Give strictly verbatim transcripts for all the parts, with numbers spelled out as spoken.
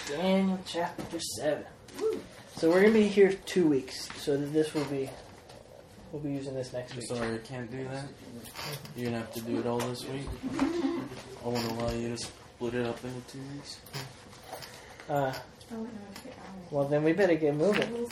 Daniel chapter seven. So we're going to be here two weeks. So this will be, we'll be using this next I'm week. sorry, I can't do that. You're going to have to do it all this week. I want to allow you to split it up into two weeks. Uh, well, then we better get moving.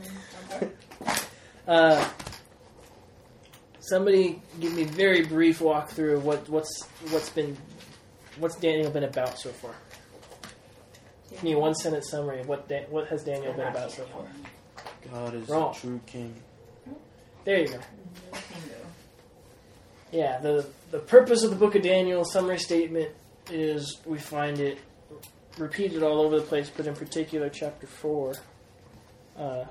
uh, somebody give me a very brief walkthrough of what, what's what's been what's Daniel been about so far. Give me a one sentence summary of what da- what has Daniel been about so far. God is Wrong. the true king. There you go. Yeah, the the purpose of the book of Daniel summary statement is we find it repeated all over the place, but in particular chapter four. Uh,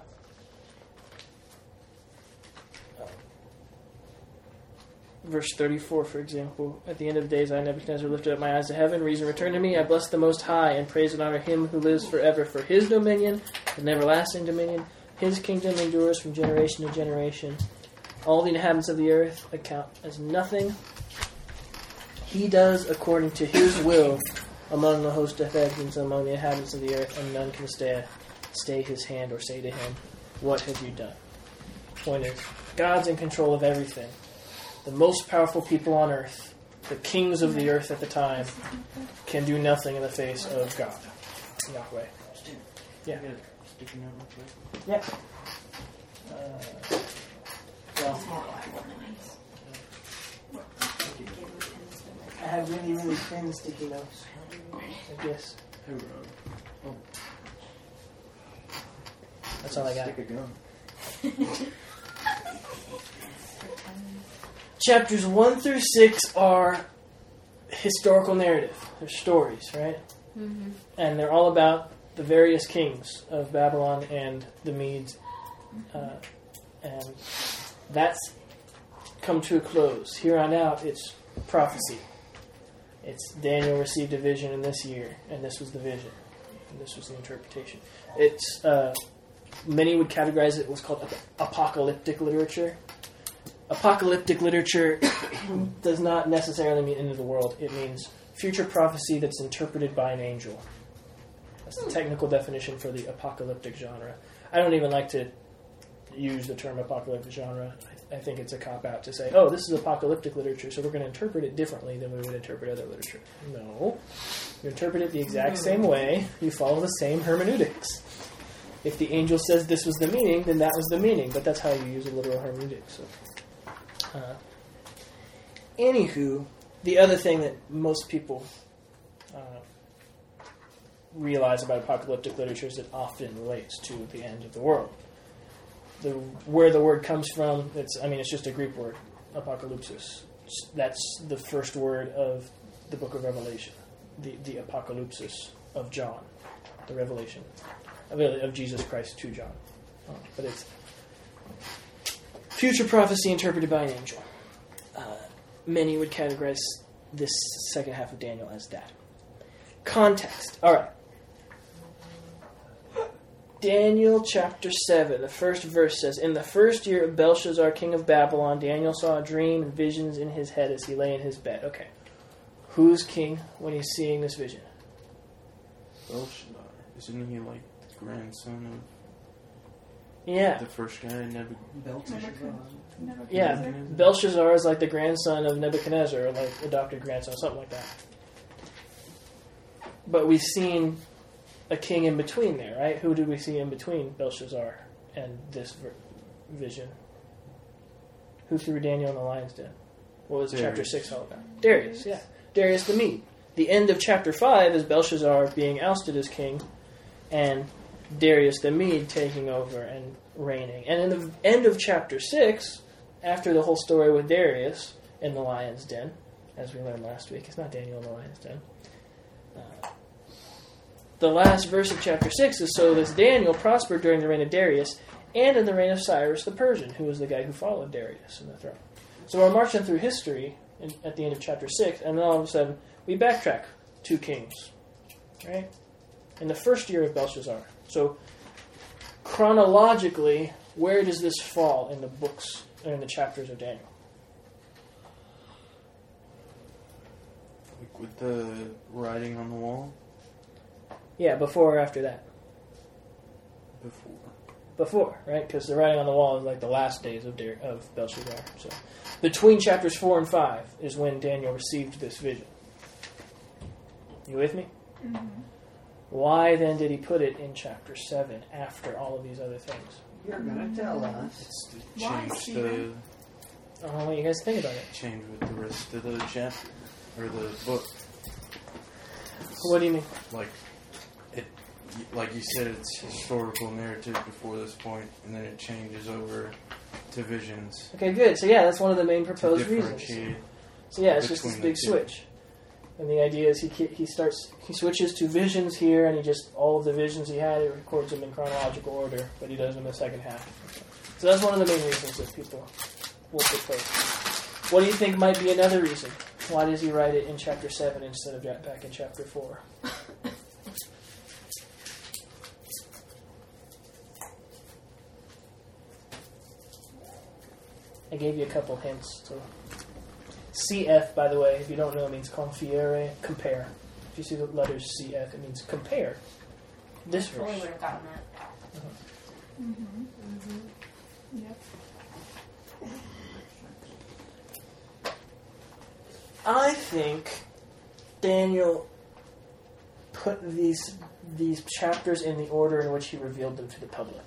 Verse thirty-four, for example, at the end of the days, I, Nebuchadnezzar, lifted up my eyes to heaven. Reason returned to me. I bless the Most High and praise and honor Him who lives forever. For His dominion, an everlasting dominion, His kingdom endures from generation to generation. All the inhabitants of the earth account as nothing. He does according to His will among the host of heavens, among the inhabitants of the earth, and none can stay, stay His hand or say to Him, "What have you done?" Point is, God's in control of everything. The most powerful people on earth, the kings of the earth at the time, can do nothing in the face of God. Yahweh. Yeah. Yeah. Uh, well, I have really, really thin sticky notes. I guess. Hey, Rob. Oh. That's all I got. Stick a gun. Chapters one through six are historical narrative. They're stories, right? Mm-hmm. And they're all about the various kings of Babylon and the Medes. Uh, and that's come to a close. Here on out, it's prophecy. It's Daniel received a vision in this year, and this was the vision, and this was the interpretation. It's uh, many would categorize it what's called apocalyptic literature. Apocalyptic literature does not necessarily mean end of the world. It means future prophecy that's interpreted by an angel. That's the technical definition for the apocalyptic genre. I don't even like to use the term apocalyptic genre. I, th- I think it's a cop-out to say, oh, this is apocalyptic literature, so we're going to interpret it differently than we would interpret other literature. No. You interpret it the exact same way. You follow the same hermeneutics. If the angel says this was the meaning, then that was the meaning. But that's how you use a literal hermeneutic. So. Uh, anywho, the other thing that most people uh, realize about apocalyptic literature is it often relates to the end of the world. The where the word comes from, it's I mean it's just a Greek word, apocalypsis. That's the first word of the book of Revelation, the the apocalypsis of John, the revelation of, of Jesus Christ to John. Uh, but it's future prophecy interpreted by an angel. Uh, many would categorize this second half of Daniel as that. Context. All right. Daniel chapter seven, the first verse says, "In the first year of Belshazzar, king of Babylon, Daniel saw a dream and visions in his head as he lay in his bed." Okay. Who's king when he's seeing this vision? Belshazzar. Isn't he like the grandson of... Yeah. The first guy, Nebuchadnezzar. Yeah, Belshazzar is like the grandson of Nebuchadnezzar, or like adopted grandson, something like that. But we've seen a king in between there, right? Who did we see in between Belshazzar and this vision? Who threw Daniel in the lion's den? What was Darius. Chapter six all about? Darius, yeah. Darius the Mede. The end of chapter five is Belshazzar being ousted as king, and Darius the Mede taking over and reigning. And in the end of chapter six, after the whole story with Darius in the lion's den, as we learned last week, it's not Daniel in the lion's den. Uh, the last verse of chapter six is, "So this Daniel prospered during the reign of Darius and in the reign of Cyrus the Persian," who was the guy who followed Darius in the throne. So we're marching through history in, at the end of chapter six, and then all of a sudden we backtrack two kings, right? In the first year of Belshazzar. So, chronologically, where does this fall in the books, or in the chapters of Daniel? Like with the writing on the wall? Yeah, before or after that? Before. Before, right? Because the writing on the wall is like the last days of Dar- of Belshazzar. So between chapters four and five is when Daniel received this vision. You with me? Mm-hmm. Why then did he put it in chapter seven after all of these other things? You're going to tell us. It's to Why, change the Stephen? I don't know what you guys think about it. change with the rest of the chapter or the book. What do you mean? Like it, like you said, it's historical narrative before this point, and then it changes over to visions. Okay, good. So yeah, that's one of the main To proposed reasons. differentiate. So yeah, it's just this between big the two. switch. And the idea is he he starts he switches to visions here, and he just all of the visions he had, it records them in chronological order, but he does them in the second half. So that's one of the main reasons that people will propose. What do you think might be another reason? Why does he write it in chapter seven instead of back in chapter four? I gave you a couple hints. So. C F, by the way, if you don't know, it means confiere, compare. If you see the letters C F, it means compare. This I totally verse. would have gotten that. Mm-hmm. Mm-hmm. Yep. I think Daniel put these these chapters in the order in which he revealed them to the public.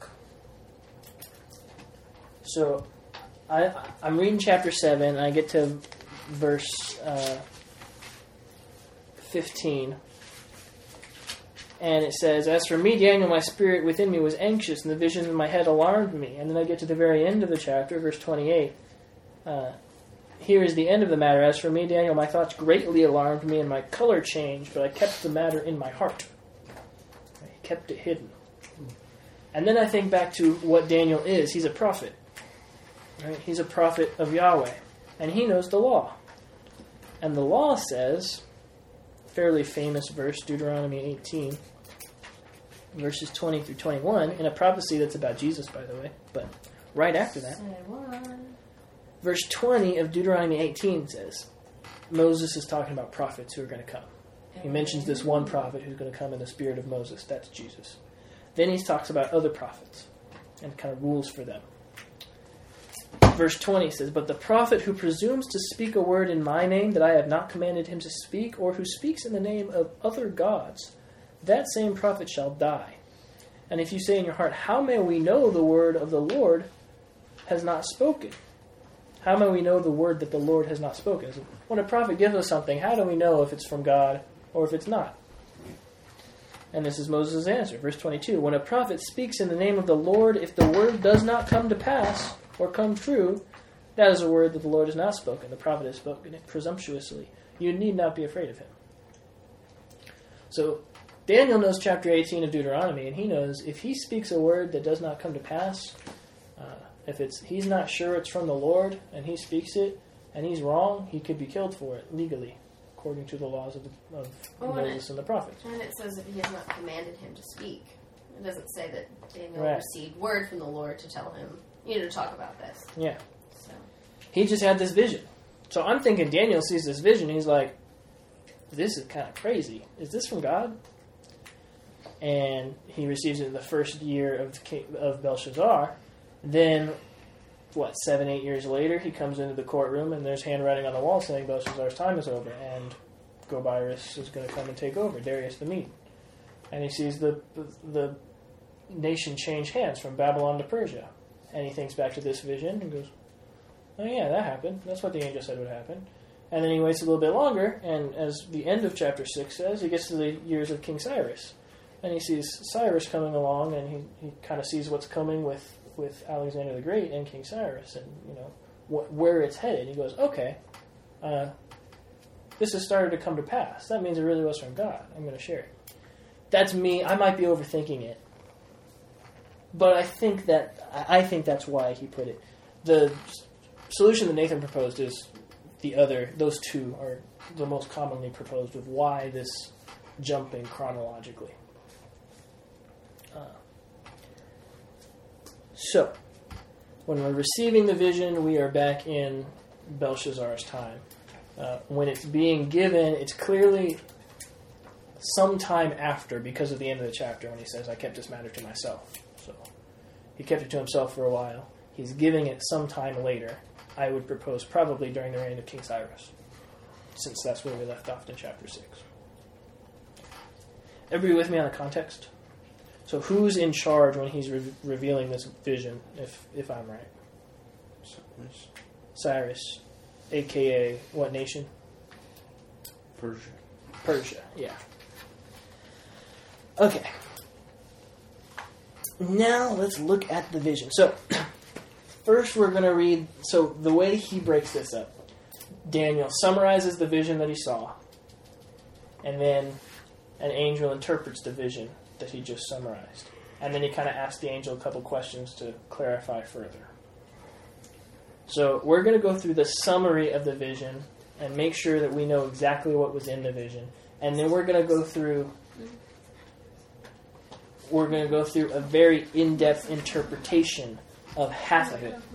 So, I I'm reading chapter seven, and I get to verse uh, fifteen, and it says, "As for me, Daniel, my spirit within me was anxious, and the vision in my head alarmed me." And then I get to the very end of the chapter, verse twenty-eight. Uh, Here is the end of the matter. As for me, Daniel, my thoughts greatly alarmed me, and my color changed, but I kept the matter in my heart. I kept it hidden. And then I think back to what Daniel is. He's a prophet. Right? He's a prophet of Yahweh. And he knows the law. And the law says, fairly famous verse, Deuteronomy eighteen, verses twenty through twenty-one, in a prophecy that's about Jesus, by the way, but right after that. Say what? Verse twenty of Deuteronomy eighteen says, Moses is talking about prophets who are going to come. He mentions this one prophet who's going to come in the spirit of Moses. That's Jesus. Then he talks about other prophets and kind of rules for them. Verse twenty says, "But the prophet who presumes to speak a word in my name that I have not commanded him to speak, or who speaks in the name of other gods, that same prophet shall die. And if you say in your heart, how may we know the word of the Lord has not spoken? How may we know the word that the Lord has not spoken?" So when a prophet gives us something, how do we know if it's from God or if it's not? And this is Moses' answer. Verse twenty-two, "When a prophet speaks in the name of the Lord, if the word does not come to pass or come true, that is a word that the Lord has not spoken. The prophet has spoken it presumptuously. You need not be afraid of him." So Daniel knows chapter eighteen of Deuteronomy, and he knows if he speaks a word that does not come to pass, uh, if it's he's not sure it's from the Lord, and he speaks it, and he's wrong, he could be killed for it legally, according to the laws of, the, of Oh, and Moses it- and the prophets. And it says that he has not commanded him to speak. It doesn't say that Daniel Right. received word from the Lord to tell him, you know, to talk about this. Yeah. So, He just had this vision. So I'm thinking Daniel sees this vision. He's like, this is kind of crazy. Is this from God? And he receives it in the first year of King, of Belshazzar. Then, what, seven, eight years later, he comes into the courtroom and there's handwriting on the wall saying Belshazzar's time is over and Gobirus is going to come and take over, Darius the Mede. And he sees the, the, the nation change hands from Babylon to Persia. And he thinks back to this vision and goes, oh yeah, that happened. That's what the angel said would happen. And then he waits a little bit longer, and as the end of chapter six says, he gets to the years of King Cyrus. And he sees Cyrus coming along, and he, he kind of sees what's coming with, with Alexander the Great and King Cyrus, and you know wh- where it's headed. He goes, okay, uh, this has started to come to pass. That means it really was from God. I'm going to share it. That's me. I might be overthinking it. But I think that I think that's why he put it. The solution that Nathan proposed is the other. Those two are the most commonly proposed of why this jumping chronologically. Uh, so, when we're receiving the vision, we are back in Belshazzar's time. Uh, when it's being given, it's clearly sometime after, because of the end of the chapter when he says, I kept this matter to myself. So he kept it to himself for a while. He's giving it sometime later. I would propose probably during the reign of King Cyrus, since that's where we left off in chapter six. Everybody with me on the context? So who's in charge when he's re- revealing this vision, if if I'm right? Cyrus. Cyrus, a k a what nation? Persia. Persia, yeah. Okay. Now let's look at the vision. So, first we're going to read, so the way he breaks this up, Daniel summarizes the vision that he saw, and then an angel interprets the vision that he just summarized. And then he kind of asks the angel a couple questions to clarify further. So we're going to go through the summary of the vision and make sure that we know exactly what was in the vision. And then we're going to go through we're going to go through a very in-depth interpretation of half of it.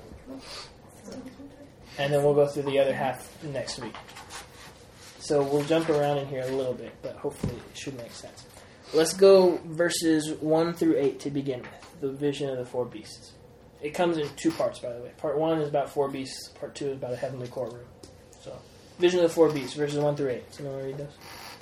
And then we'll go through the other half next week. So we'll jump around in here a little bit, but hopefully it should make sense. Let's go verses one through eight to begin with, the vision of the four beasts. It comes in two parts, by the way. Part one is about four beasts. Part two is about a heavenly courtroom. So, vision of the four beasts, verses one through eight. Someone want to read those?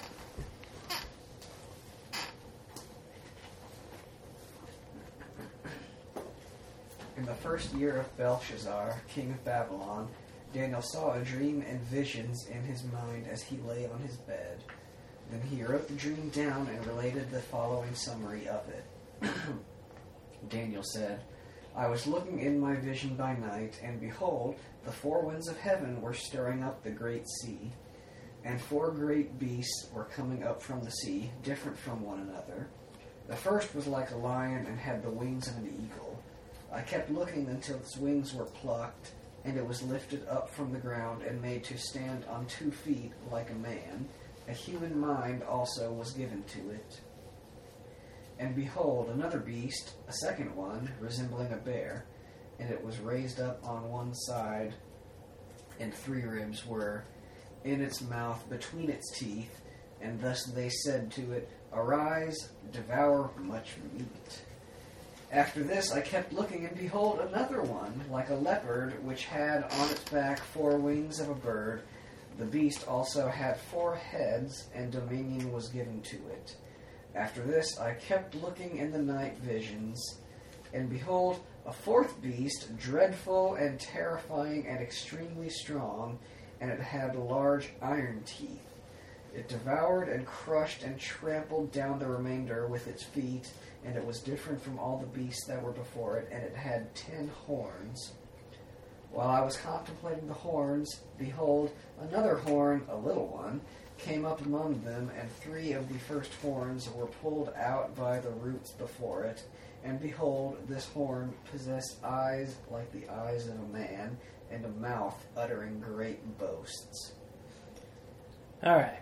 In the first year of Belshazzar, king of Babylon, Daniel saw a dream and visions in his mind as he lay on his bed. Then he wrote the dream down and related the following summary of it. Daniel said, I was looking in my vision by night, and behold, the four winds of heaven were stirring up the great sea, and four great beasts were coming up from the sea, different from one another. The first was like a lion and had the wings of an eagle. I kept looking until its wings were plucked, and it was lifted up from the ground and made to stand on two feet like a man. A human mind also was given to it. And behold, another beast, a second one, resembling a bear, and it was raised up on one side, and three ribs were in its mouth between its teeth, and thus they said to it, Arise, devour much meat. After this I kept looking, and behold, another one, like a leopard, which had on its back four wings of a bird. The beast also had four heads, and dominion was given to it. After this I kept looking in the night visions, and behold, a fourth beast, dreadful and terrifying and extremely strong, and it had large iron teeth. It devoured and crushed and trampled down the remainder with its feet, and it was different from all the beasts that were before it, and it had ten horns. While I was contemplating the horns, behold, another horn, a little one, came up among them, and three of the first horns were pulled out by the roots before it. And behold, this horn possessed eyes like the eyes of a man, and a mouth uttering great boasts. Alright.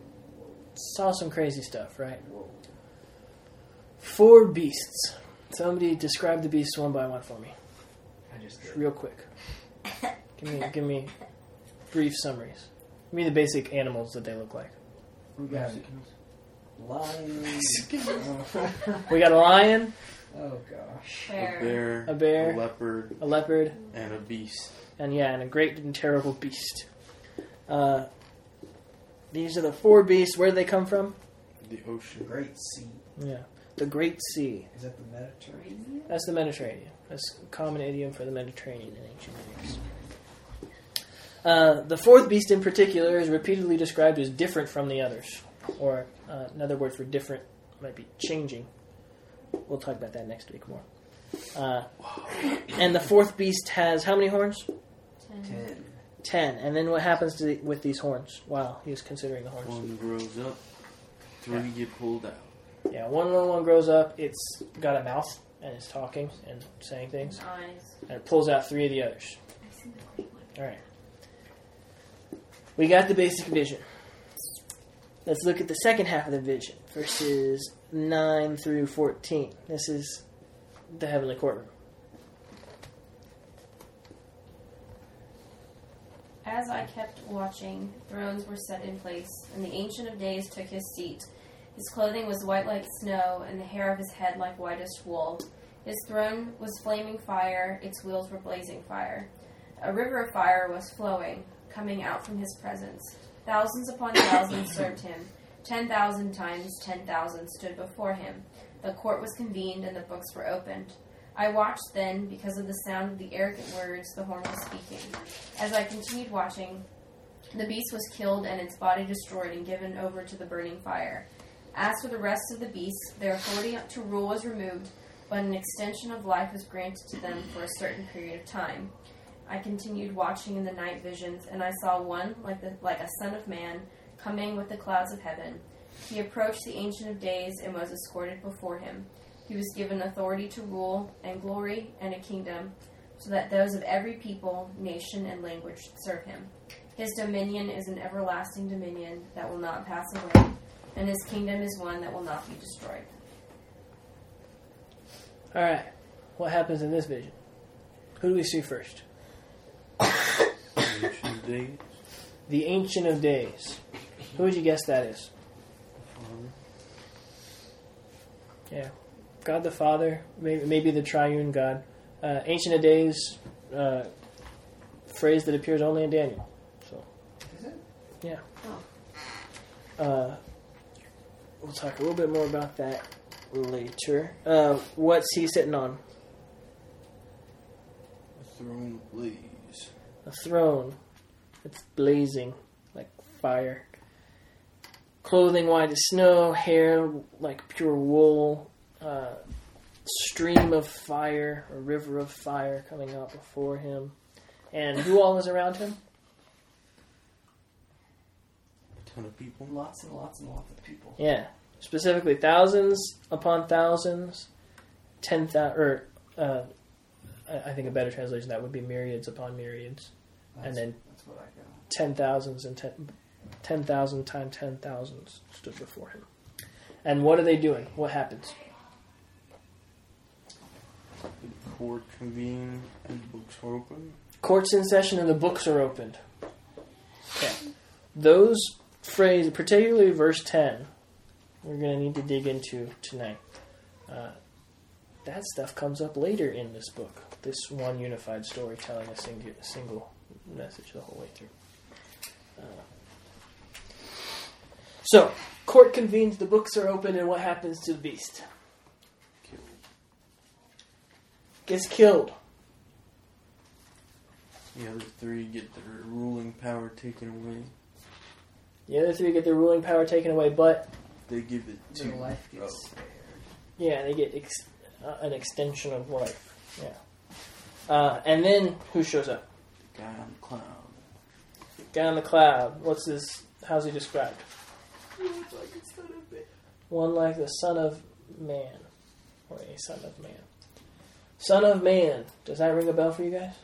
Saw some crazy stuff, right? Four beasts. Somebody describe the beasts one by one for me. I just did. Real quick. Give me, give me brief summaries. Give me the basic animals that they look like. We got lions. We got a lion, Oh gosh. A Bear. bear, A bear. a leopard, a leopard, and a beast. and yeah, and a great and terrible beast. Uh, these are the four beasts. Where do they come from? The ocean. Great sea. Yeah, the Great Sea. Is that the Mediterranean? That's the Mediterranean. That's a common idiom for the Mediterranean in ancient Greece. Uh, the fourth beast in particular is repeatedly described as different from the others. Or uh, another word for different might be changing. We'll talk about that next week more. Uh, and the fourth beast has how many horns? Ten. Ten. Ten. And then what happens to the, with these horns? Wow, he's considering the horns. One grows up, three Yeah. get pulled out. Yeah, one little one grows up. It's got a mouth and it's talking and saying things. Eyes. And it pulls out three of the others. All right. We got the basic vision. Let's look at the second half of the vision, verses nine through fourteen. This is the heavenly courtroom. As I kept watching, thrones were set in place, and the Ancient of Days took his seat. His clothing was white like snow, and the hair of his head like whitest wool. His throne was flaming fire, its wheels were blazing fire. A river of fire was flowing, coming out from his presence. Thousands upon thousands served him. Ten thousand times ten thousand stood before him. The court was convened, and the books were opened. I watched then, because of the sound of the arrogant words the horn was speaking. As I continued watching, the beast was killed and its body destroyed and given over to the burning fire. As for the rest of the beasts, their authority to rule was removed, but an extension of life was granted to them for a certain period of time. I continued watching in the night visions, and I saw one, like the, like a son of man, coming with the clouds of heaven. He approached the Ancient of Days and was escorted before him. He was given authority to rule, and glory, and a kingdom, so that those of every people, nation, and language should serve him. His dominion is an everlasting dominion that will not pass away, and his kingdom is one that will not be destroyed. All right. What happens in this vision? Who do we see first? Ancient days. The Ancient of Days. Who would you guess that is? Yeah. God the Father, maybe, maybe the triune God. Uh, Ancient of Days, uh, phrase that appears only in Daniel. So, Is it? yeah. Oh. Uh, we'll talk a little bit more about that later. Uh, what's he sitting on? A throne blaze. A throne. It's blazing like fire. Clothing white as snow, hair like pure wool, uh, stream of fire, a river of fire coming out before him. And who all is around him? A ton of people. Lots and lots and lots of people. Yeah, specifically thousands upon thousands, ten thousand, or uh, I I think a better translation of that would be myriads upon myriads, That's, and then that's what I got. ten thousands and ten, ten thousand times ten thousands stood before him. And what are they doing? What happens? The court convened and the books were open. Court's in session and the books are opened. Okay. Those phrases, particularly verse ten, we're going to need to dig into tonight. Uh, that stuff comes up later in this book. This one unified story telling a single, a single message the whole way through. Uh, so, court convenes, the books are open, and what happens to the beast? Killed. Gets killed. The other three get their ruling power taken away. The other three get their ruling power taken away, but They give it to Their life gets oh. spared. yeah, they get ex- uh, an extension of life. Yeah. Uh, and then who shows up? The guy on the cloud. Guy on the cloud. What's his? How's he described? It's like a son of man. One like the Son of Man, or a Son of Man. Son of Man. Does that ring a bell for you guys?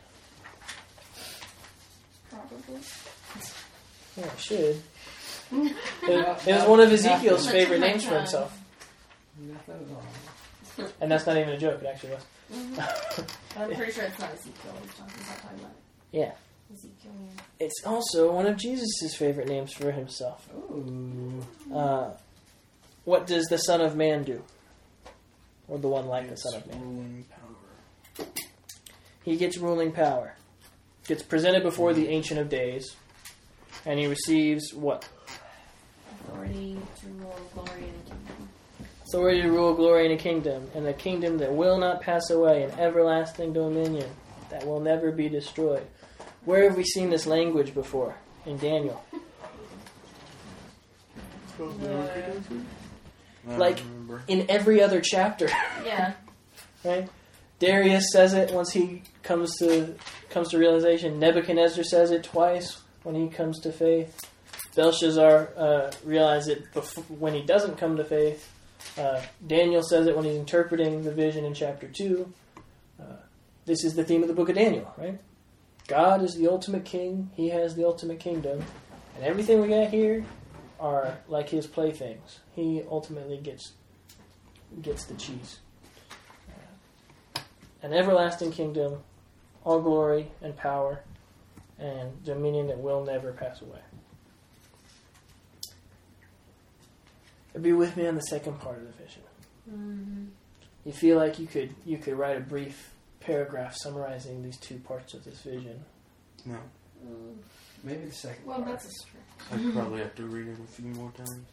Probably. Yeah, it should. It, it was one of Ezekiel's favorite names for himself, Nothing at all. and that's not even a joke. It actually was. Mm-hmm. I'm pretty sure it's not Ezekiel. He's talking, he's not talking about Yeah. Ezekiel. Yeah. It's also one of Jesus' favorite names for himself. Ooh. Uh, what does the Son of Man do? Or the one like the Son of Man? Ruling power. He gets ruling power. Gets presented before the Ancient of Days. And he receives what? Authority to rule, glory, and a kingdom. Authority to rule, glory, and a kingdom. And a kingdom that will not pass away. An everlasting dominion that will never be destroyed. Where have we seen this language before? In Daniel. The, I Like- don't remember. In every other chapter. yeah. Right? Darius says it once he comes to comes to realization. Nebuchadnezzar says it twice when he comes to faith. Belshazzar uh, realizes it before, when he doesn't come to faith. Uh, Daniel says it when he's interpreting the vision in chapter two. Uh, this is the theme of the book of Daniel, right? God is the ultimate king. He has the ultimate kingdom. And everything we got here are like his playthings. He ultimately gets gets the cheese. An everlasting kingdom, all glory and power, and dominion that will never pass away. Or be with me on the second part of the vision. Mm-hmm. You feel like you could you could write a brief paragraph summarizing these two parts of this vision. No. Mm. Maybe the second Well, part. that's a stretch. I'd probably have to read it a few more times.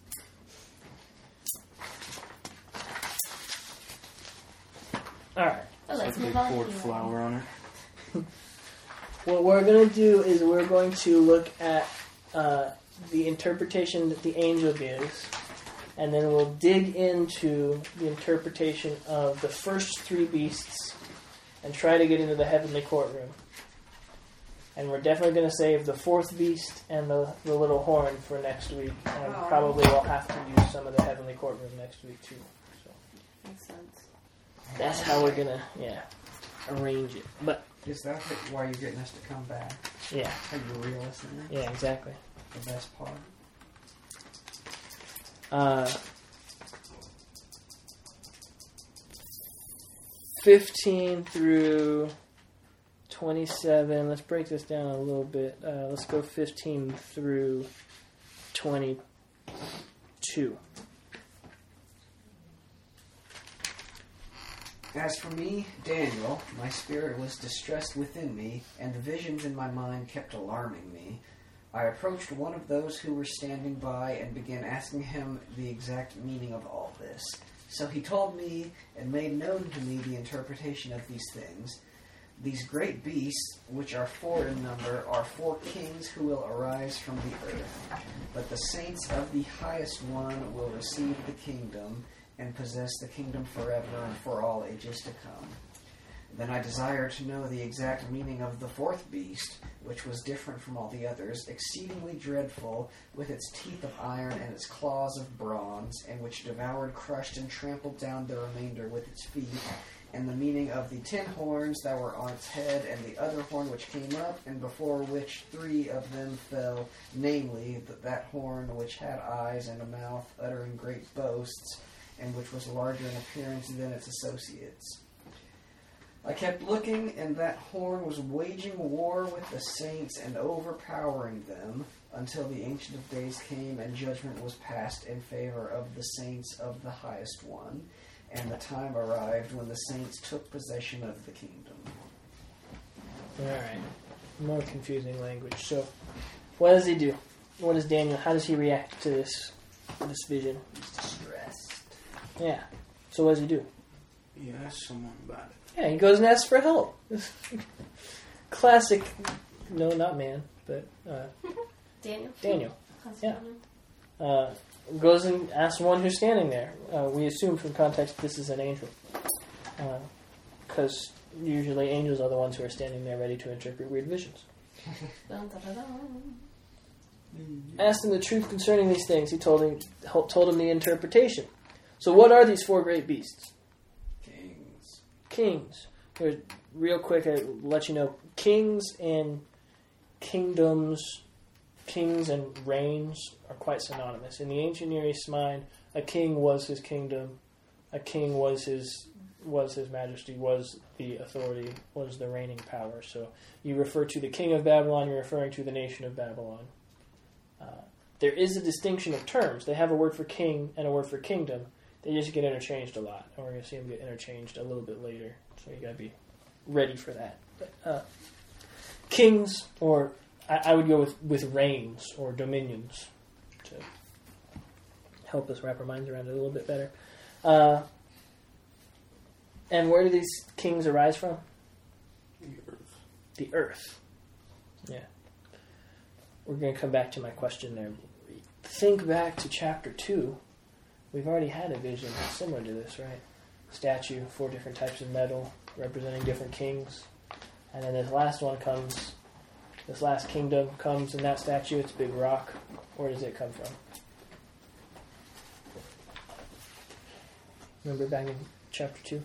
Alright. Oh, let's Like they move on. poured to flour on it. What we're going to do is we're going to look at uh, the interpretation that the angel gives, and then we'll dig into the interpretation of the first three beasts and try to get into the heavenly courtroom. And we're definitely going to save the fourth beast and the, the little horn for next week. And Oh. probably we'll have to use some of the heavenly courtroom next week too. So Makes sense. that's how we're going to, yeah, arrange it. But, Is that the- why you're getting us to come back? yeah, How you re-listening? yeah, exactly. The best part. Uh, fifteen through twenty-seven. Let's break this down a little bit. Uh, let's go fifteen through twenty-two. As for me, Daniel, my spirit was distressed within me, and the visions in my mind kept alarming me. I approached one of those who were standing by and began asking him the exact meaning of all this. So he told me and made known to me the interpretation of these things. These great beasts, which are four in number, are four kings who will arise from the earth. But the saints of the highest one will receive the kingdom and possess the kingdom forever and for all ages to come. Then I desired to know the exact meaning of the fourth beast, which was different from all the others, exceedingly dreadful, with its teeth of iron and its claws of bronze, and which devoured, crushed, and trampled down the remainder with its feet, and the meaning of the ten horns that were on its head, and the other horn which came up, and before which three of them fell, namely, that, that horn which had eyes and a mouth, uttering great boasts, and which was larger in appearance than its associates. I kept looking, and that horn was waging war with the saints and overpowering them, until the Ancient of Days came and judgment was passed in favor of the saints of the highest one, and the time arrived when the saints took possession of the kingdom. Alright. More confusing language. So, what does he do? What does Daniel, how does he react to this this vision? He's distressed. Yeah. So what does he do? You ask someone about it. Yeah, he goes and asks for help. Classic, no, not man, but uh, Daniel? Daniel. That's Yeah. Daniel. Uh, goes and asks one who's standing there. Uh, we assume from context this is an angel. Because uh, usually angels are the ones who are standing there ready to interpret weird visions. Dun, dun, dun, dun. Asked him the truth concerning these things. He told him, told him the interpretation. So what are these four great beasts? Kings. Kings. Here's, real quick, I'll let you know. Kings and kingdoms, kings and reigns are quite synonymous. In the ancient Near East mind, a king was his kingdom. A king was his was his majesty, was the authority, was the reigning power. So you refer to the king of Babylon, you're referring to the nation of Babylon. Uh, there is a distinction of terms. They have a word for king and a word for kingdom. They just get interchanged a lot, and we're going to see them get interchanged a little bit later. So you got to be ready for that. But, uh, kings, or I, I would go with, with reigns or dominions to help us wrap our minds around it a little bit better. Uh, and where do these kings arise from? The earth. The earth. Yeah. We're going to come back to my question there. Think back to chapter two. We've already had a vision similar to this, right? Statue, four different types of metal representing different kings. And then this last one comes, this last kingdom comes in that statue. It's a big rock. Where does it come from? Remember back in chapter two?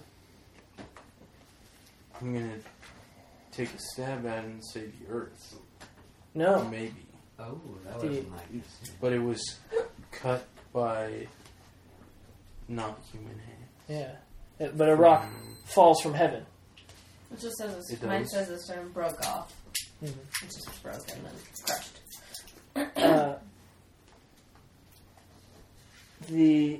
I'm going to take a stab at it and say the earth. No. Maybe. Oh, that The- was nice. But it was cut by not human hands. Yeah. But a rock From- falls from heaven. It just says It this, mine does. says this stone broke off. Mhm. It just broke and then crushed. Uh, the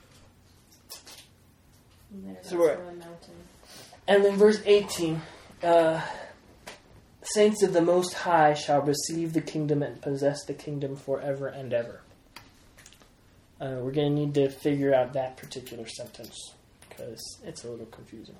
And there's So we're- also a mountain. and then verse eighteen, uh, saints of the Most High shall receive the kingdom and possess the kingdom forever and ever. Uh, we're going to need to figure out that particular sentence because it's a little confusing.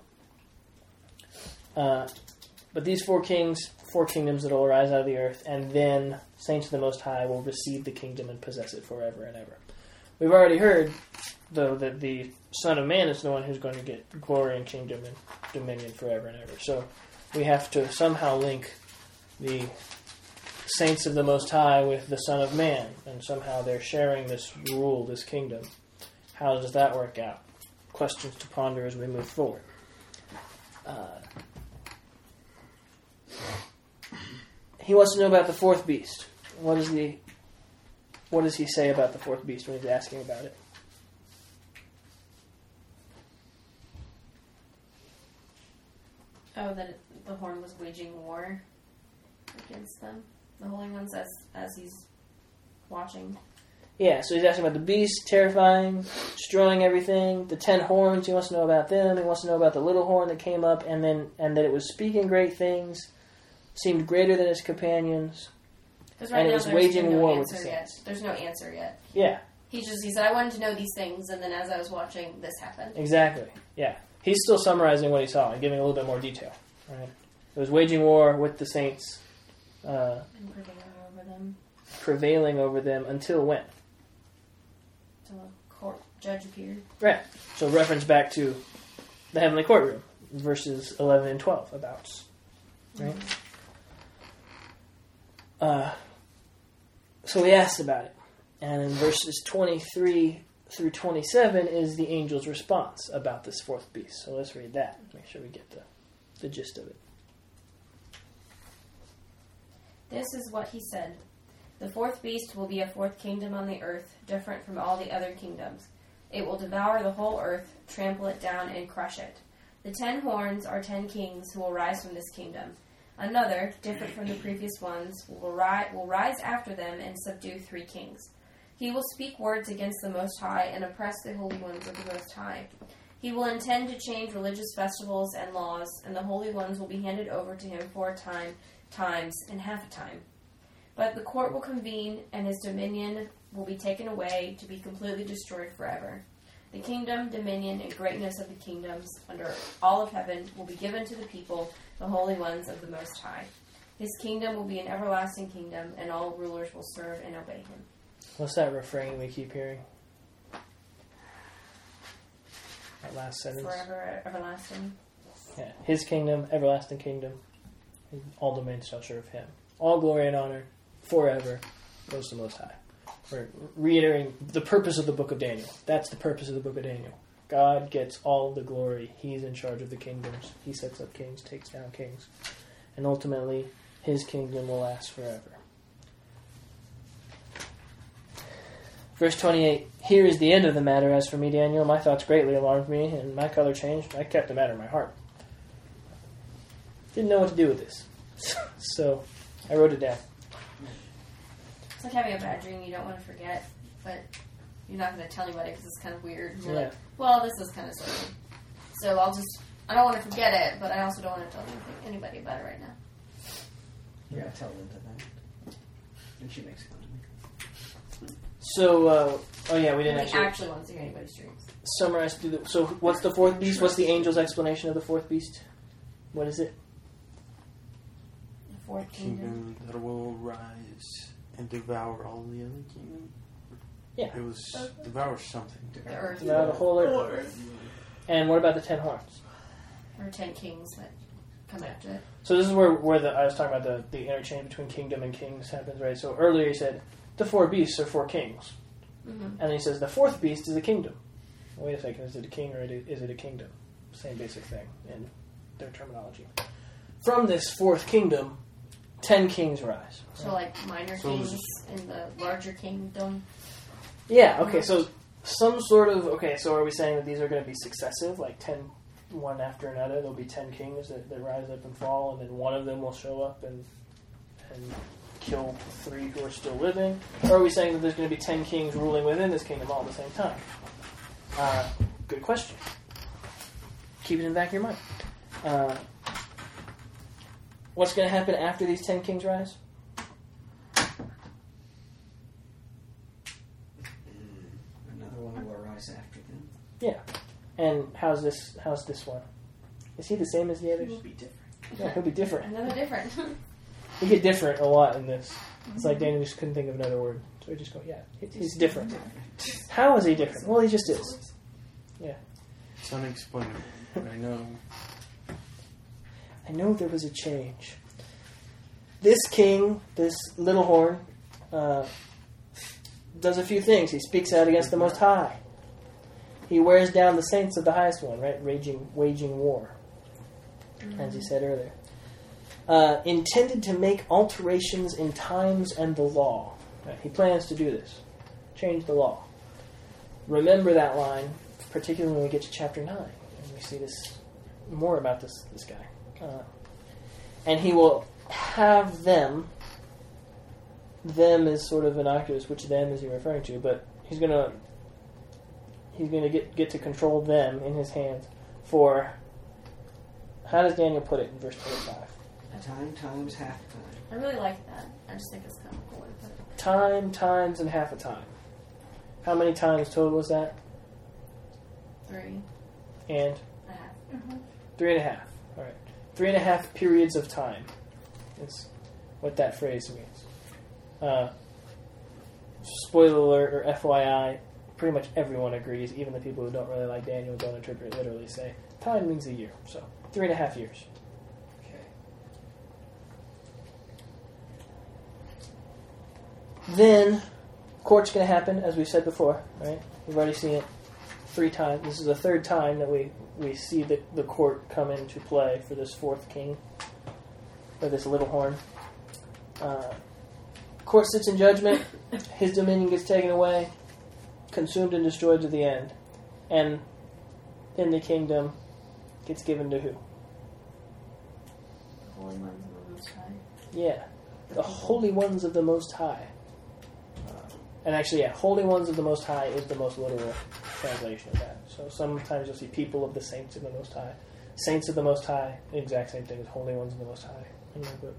Uh, but these four kings, four kingdoms that will arise out of the earth, and then saints of the Most High will receive the kingdom and possess it forever and ever. We've already heard, though, that the Son of Man is the one who's going to get glory and kingdom and dominion forever and ever. So we have to somehow link the saints of the Most High with the Son of Man, and somehow they're sharing this rule, this kingdom. How does that work out? Questions to ponder as we move forward. Uh, he wants to know about the fourth beast. What is the What does he say about the fourth beast when he's asking about it? Oh, that it, the horn was waging war against them. The Holy Ones, as as he's watching. Yeah, so he's asking about the beast, terrifying, destroying everything. The ten horns, he wants to know about them. He wants to know about the little horn that came up, and then and that it was speaking great things, seemed greater than its companions. Because right And it now was there's waging no war with answer the yet. saints. There's no answer yet. Yeah, He just he said, I wanted to know these things, and then as I was watching, this happened. exactly. Yeah, he's still summarizing what he saw and giving a little bit more detail. Right? It was waging war with the saints, uh, And prevailing over them prevailing over them until when? till a court judge appeared. Right. So reference back to the heavenly courtroom, verses eleven and twelve about. Right. Uh, so he asked about it, and in verses twenty-three through twenty-seven is the angel's response about this fourth beast. So let's read that. Make sure we get the the gist of it. This is what he said. The fourth beast will be a fourth kingdom on the earth, different from all the other kingdoms. It will devour the whole earth, trample it down, and crush it. The ten horns are ten kings who will rise from this kingdom. Another, different from the previous ones, will, ri- will rise after them and subdue three kings. He will speak words against the Most High and oppress the holy ones of the Most High. He will intend to change religious festivals and laws, and the holy ones will be handed over to him for a time, times, and half a time. But the court will convene, and his dominion will be taken away to be completely destroyed forever. The kingdom, dominion, and greatness of the kingdoms under all of heaven will be given to the people, the holy ones of the Most High. His kingdom will be an everlasting kingdom, and all rulers will serve and obey him. What's that refrain we keep hearing? That last sentence. Forever, everlasting. Yeah. His kingdom, everlasting kingdom, all domains shall serve him. All glory and honor, forever, goes to the Most High. We're reiterating the purpose of the book of Daniel. That's the purpose of the book of Daniel. God gets all the glory. He's in charge of the kingdoms. He sets up kings, takes down kings. And ultimately, his kingdom will last forever. Verse twenty-eight, here is the end of the matter. As for me, Daniel, my thoughts greatly alarmed me, and my color changed. I kept the matter in my heart. Didn't know what to do with this. So, I wrote it down. It's like having a bad dream you don't want to forget, but you're not going to tell anybody because it's kind of weird. And you're Yeah. like, well, this is kind of silly. So I'll just, I don't want to forget it, but I also don't want to tell anything, anybody about it right now. Yeah, tell Linda that. And she makes fun of me. So, uh, oh yeah, we didn't Nobody actually actually wants to hear anybody's dreams. summarize. Through the, so, what's the fourth beast? What's the angel's explanation of the fourth beast? What is it? The fourth kingdom. Kingdom that will rise and devour all the other kingdom. Yeah. It was devour something. The earth. Now the whole earth. And what about the ten horns? Or ten kings that come after it. So this is where where the I was talking about the, the interchange between kingdom and kings happens, right? So earlier he said the four beasts are four kings, Mm-hmm. and then he says the fourth beast is a kingdom. Wait a second, is it a king or is it a kingdom? Same basic thing in their terminology. From this fourth kingdom, ten kings rise. So like minor So kings it's- in the larger kingdom. Yeah, okay, so some sort of, okay, so are we saying that these are going to be successive, like ten, one after another? There'll be ten kings that, that rise up and fall, and then one of them will show up and and kill three who are still living? Or are we saying that there's going to be ten kings ruling within this kingdom all at the same time? Uh, good question. Keep it in the back of your mind. Uh, what's going to happen after these ten kings rise? Another one will arise after them. Yeah. And how's this? How's this one? Is he the same as the It others? will be different. Yeah, he'll be different. Another different. We get different a lot in this. It's like Daniel just couldn't think of another word, so we just go, yeah, he's different. How is he different? Well, he just is. Yeah. It's unexplainable. I know. I know there was a change. This king, this little horn, uh, does a few things. He speaks out against the Most High. He wears down the saints of the highest one, right? Raging, waging war, mm-hmm. as he said earlier. Uh, intended to make alterations in times and the law. Right? He plans to do this. Change the law. Remember that line, particularly when we get to chapter nine. And we see this more about this, this guy. Uh, and he will have them. Them is sort of innocuous. Which them is he referring to? But he's going to he's going to get get to control them in his hands for, how does Daniel put it in verse twenty-five? Time times half time. I really like that. I just think it's kind of cool. But Time, times, and half a time. How many times total is that? three And? and a half. Mm-hmm. Three and a half. All right. Three and a half periods of time is what that phrase means. Uh, spoiler alert, or F Y I, pretty much everyone agrees, even the people who don't really like Daniel, don't interpret it literally, say time means a year. So, three and a half years. Then, court's going to happen, as we've said before, right? We've already seen it three times. This is the third time that we, we see the, the court come into play for this fourth king, or this little horn. Uh, court sits in judgment. His dominion gets taken away, consumed and destroyed to the end. And then the kingdom gets given to who? The Holy Ones of the Most High. Yeah, the Holy Ones of the Most High. And actually, yeah, Holy Ones of the Most High is the most literal translation of that. So sometimes you'll see people of the Saints of the Most High. Saints of the Most High, the exact same thing as Holy Ones of the Most High. In my book.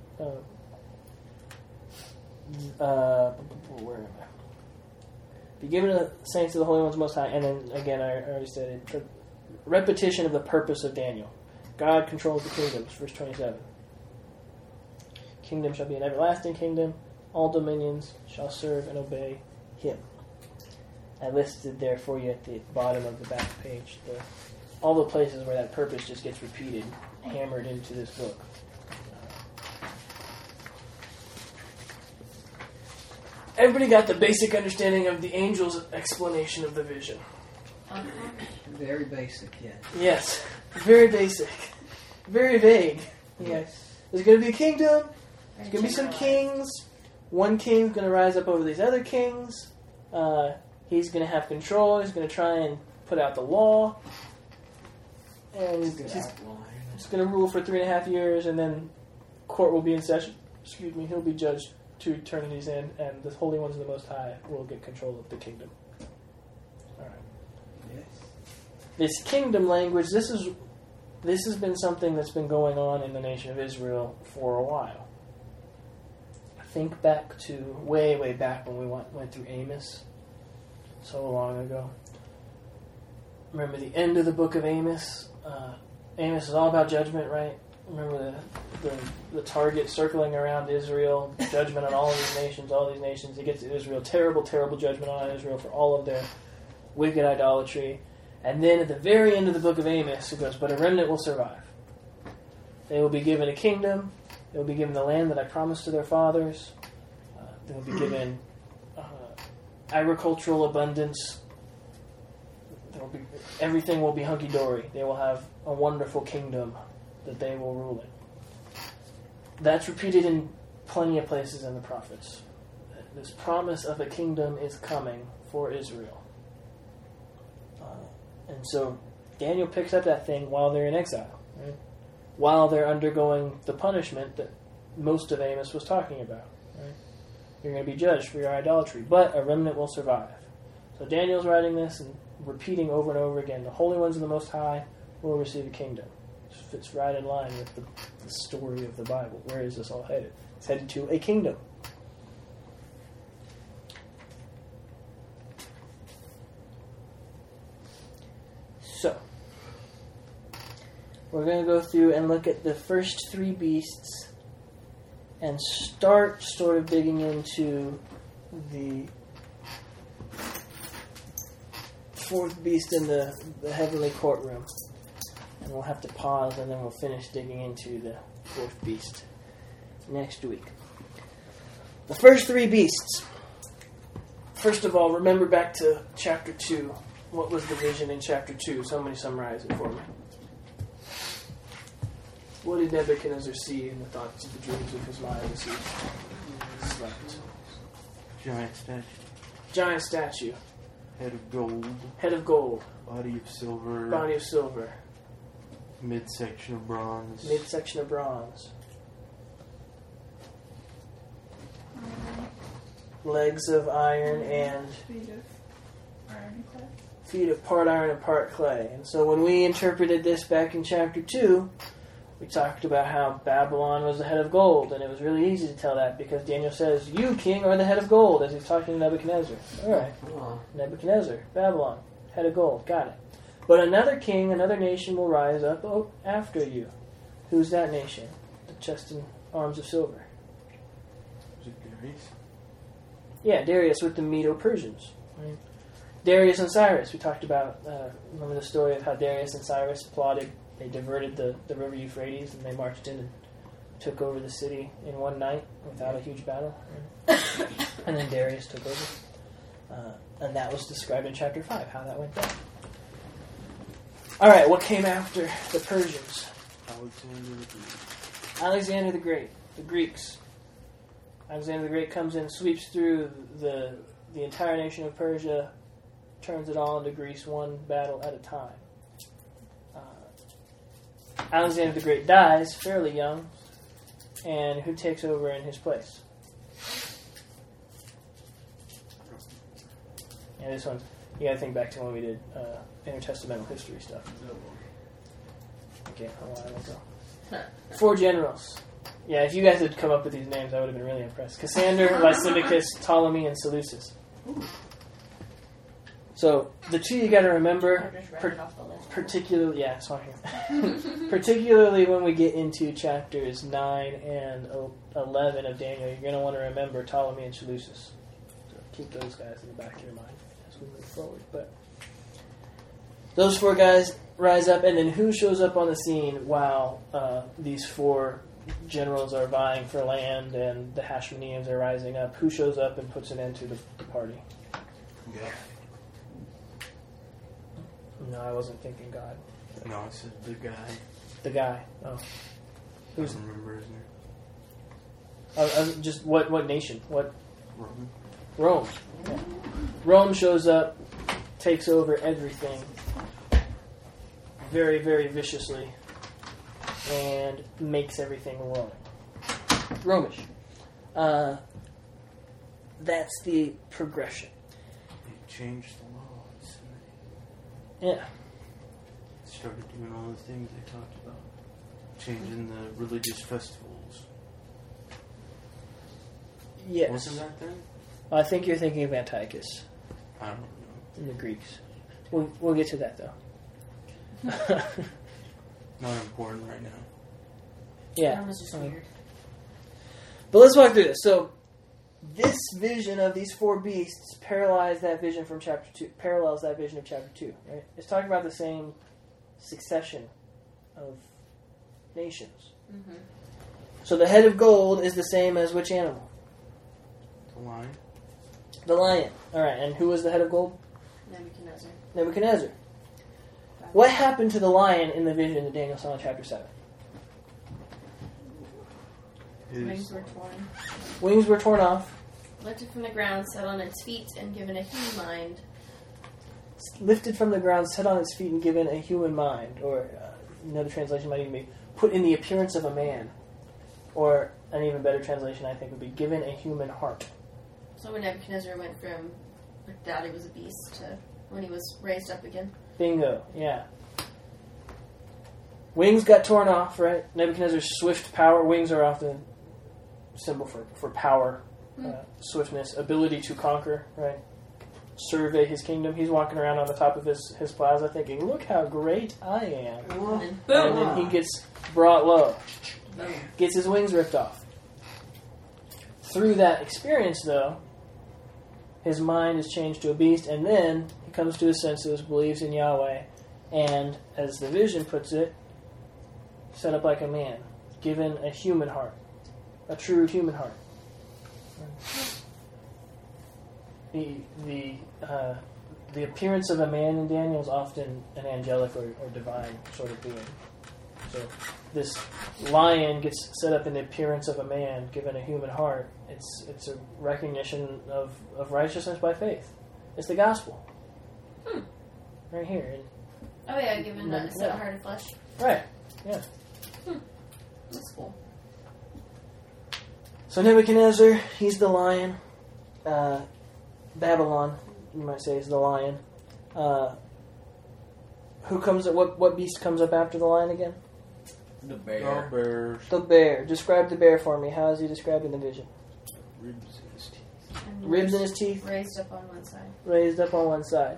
Uh, uh, where am I? Be given to the Saints of the Holy Ones of the Most High, and then, again, I already stated, the repetition of the purpose of Daniel. God controls the kingdoms, verse twenty-seven. Kingdom shall be an everlasting kingdom. All dominions shall serve and obey him. I listed there for you at the bottom of the back page the, all the places where that purpose just gets repeated, hammered into this book. Everybody got the basic understanding of the angel's explanation of the vision? Uh-huh. Very basic, yeah. Yes. Very basic. Very vague. Yes. There's going to be a kingdom. There's going to be some kings. One king's going to rise up over these other kings. Uh, he's going to have control. He's going to try and put out the law. And he's, he's going to rule for three and a half years, and then court will be in session. Excuse me. He'll be judged to eternity's end, and the Holy Ones of the Most High will get control of the kingdom. All right. Yes. This kingdom language, this is this has been something that's been going on in the nation of Israel for a while. Think back to way, way back when we went, went through Amos, so long ago. Remember the end of the book of Amos? Uh, Amos is all about judgment, right? Remember the, the the target circling around Israel, judgment on all of these nations, all these nations. He gets to Israel, terrible, terrible judgment on Israel for all of their wicked idolatry. And then at the very end of the book of Amos, it goes, but a remnant will survive. They will be given a kingdom. They will be given the land that I promised to their fathers. Uh, they will be given uh, agricultural abundance. There will be, everything will be hunky-dory. They will have a wonderful kingdom that they will rule in. That's repeated in plenty of places in the prophets. This promise of a kingdom is coming for Israel. Uh, and so Daniel picks up that thing while they're in exile, right? While they're undergoing the punishment that most of Amos was talking about. Right? You're going to be judged for your idolatry, but a remnant will survive. So Daniel's writing this and repeating over and over again, the holy ones of the Most High will receive a kingdom. It fits right in line with the, the story of the Bible. Where is this all headed? It's headed to a kingdom. So, we're going to go through and look at the first three beasts and start sort of digging into the fourth beast in the, the heavenly courtroom. And we'll have to pause and then we'll finish digging into the fourth beast next week. The first three beasts. First of all, remember back to chapter two. What was the vision in chapter two? Somebody summarize it for me. What did Nebuchadnezzar see in the thoughts of the dreams of his mind as he slept? Giant statue. Giant statue. Head of gold. Head of gold. Body of silver. Body of silver. Midsection of bronze. Midsection of bronze. Legs of iron and Feet of iron and clay. feet of part iron and part clay. And so when we interpreted this back in chapter two, we talked about how Babylon was the head of gold, and it was really easy to tell that because Daniel says, "You, king, are the head of gold," as he's talking to Nebuchadnezzar. All right. Oh. Nebuchadnezzar, Babylon, head of gold. Got it. But another king, another nation will rise up after you. Who's that nation? The chest and arms of silver. Is it Darius? Yeah, Darius with the Medo-Persians. Right? Darius and Cyrus. We talked about, uh, remember the story of how Darius and Cyrus plotted. They diverted the, the river Euphrates and they marched in and took over the city in one night without a huge battle. Right? And then Darius took over. Uh, and that was described in chapter five, how that went down. All right, what came after the Persians? Alexander the Great. Alexander the Great, the Greeks. Alexander the Great comes in, sweeps through the the entire nation of Persia, turns it all into Greece, one battle at a time. Uh, Alexander the Great dies fairly young, and who takes over in his place? Yeah, this one, you gotta think back to when we did uh, intertestamental history stuff. Okay, a while ago. Four generals. Yeah, if you guys had come up with these names, I would have been really impressed. Cassander, Lysimachus, Ptolemy, and Seleucus. So the two you got to remember, per- particularly, yeah, sorry. particularly when we get into chapters nine and eleven of Daniel, you're going to want to remember Ptolemy and Seleucus. So keep those guys in the back of your mind as we move forward. But those four guys rise up, and then who shows up on the scene while uh, these four generals are vying for land and the Hashmoneans are rising up? Who shows up and puts an end to the, the party? Yeah. No, I wasn't thinking God. No, I said the guy. The guy. Oh. I Who's don't remember his name. uh, uh, just what what nation? What Rome. Rome. Yeah. Rome shows up, takes over everything very, very viciously, and makes everything Roman. Romish. Uh, that's the progression. They changed the laws. Yeah. They started doing all the things they talked about. Changing the religious festivals. Yes. Wasn't that then? I think you're thinking of Antiochus I don't know. in the Greeks. We'll, we'll get to that, though. Not important right now. Yeah. That was just Um, weird. But let's walk through this. So, this vision of these four beasts parallels that vision from chapter two. Parallels that vision of chapter two. Right? It's talking about the same succession of nations. Mm-hmm. So the head of gold is the same as which animal? The lion. The lion. All right. And who was the head of gold? Nebuchadnezzar. Nebuchadnezzar. What happened to the lion in the vision that Daniel saw in chapter seven? His Wings were torn. Wings were torn off. Lifted from the ground, set on its feet, and given a human mind. Lifted from the ground, set on its feet, and given a human mind. Or uh, another translation might even be put in the appearance of a man. Or an even better translation, I think, would be given a human heart. So when Nebuchadnezzar went from that he was a beast to when he was raised up again. Bingo, yeah. Wings got torn off, right? Nebuchadnezzar's swift power. Wings are often a symbol for, for power, Mm. uh, swiftness, ability to conquer, right? Survey his kingdom. He's walking around on the top of his, his plaza thinking, look how great I am. And then And boom! then he gets brought low. Boom. Gets his wings ripped off. Through that experience, though, his mind is changed to a beast, and then he comes to his senses, believes in Yahweh, and, as the vision puts it, set up like a man, given a human heart, a true human heart. The the uh, the appearance of a man in Daniel is often an angelic or, or divine sort of being. So this lion gets set up in the appearance of a man, given a human heart. It's it's a recognition of, of righteousness by faith. It's the gospel. Hmm. Right here. Oh yeah, given No, a set no. heart of flesh. Right. Yeah. That's cool. So Nebuchadnezzar, he's the lion. Uh, Babylon, you might say, is the lion. Uh, who comes up? What what beast comes up after the lion again? The Oh, bear. bears. The bear. Describe the bear for me. How is he described in the vision? Ribs in his teeth. And Ribs in his teeth, raised up on one side. raised up on one side.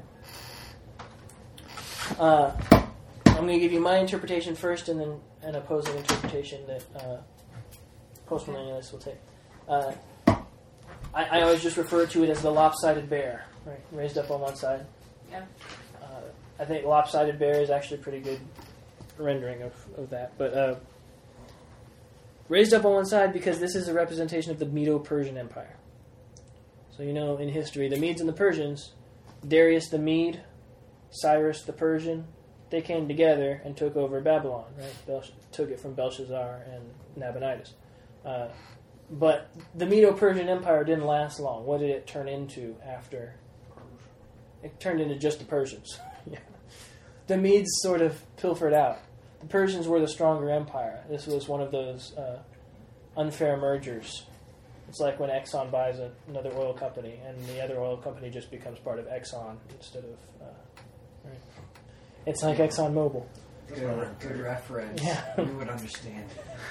Uh, I'm going to give you my interpretation first, and then an opposing interpretation that uh, postmillennialists will take. Uh, I, I always just refer to it as the lopsided bear, right? Raised up on one side. Yeah. Uh, I think lopsided bear is actually a pretty good rendering of, of that. But uh, raised up on one side because this is a representation of the Medo-Persian Empire. So you know, in history, the Medes and the Persians, Darius the Mede, Cyrus the Persian, they came together and took over Babylon, right? Bel- took it from Belshazzar and Nabonidus. Uh, but the Medo-Persian Empire didn't last long. What did it turn into after? It turned into just the Persians. Yeah. The Medes sort of pilfered out. The Persians were the stronger empire. This was one of those uh, unfair mergers. It's like when Exxon buys a, another oil company, and the other oil company just becomes part of Exxon instead of. Uh, right. It's like ExxonMobil. Good, good reference. Yeah. You would understand.